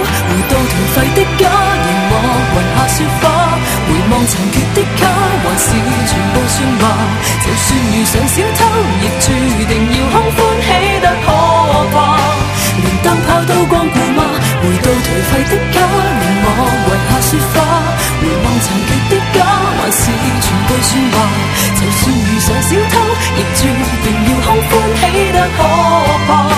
回到頹廢的家，任我雲下雪花。回望殘缺的卡，還是全部算吧。就算遇上小偷，亦注定要空歡喜得可怕。連燈泡都光顧嗎？回到頹廢的家，任我遺下雪花。回望殘缺的家，還是全部算吧。就算遇上小偷，亦注定要空歡喜得可怕。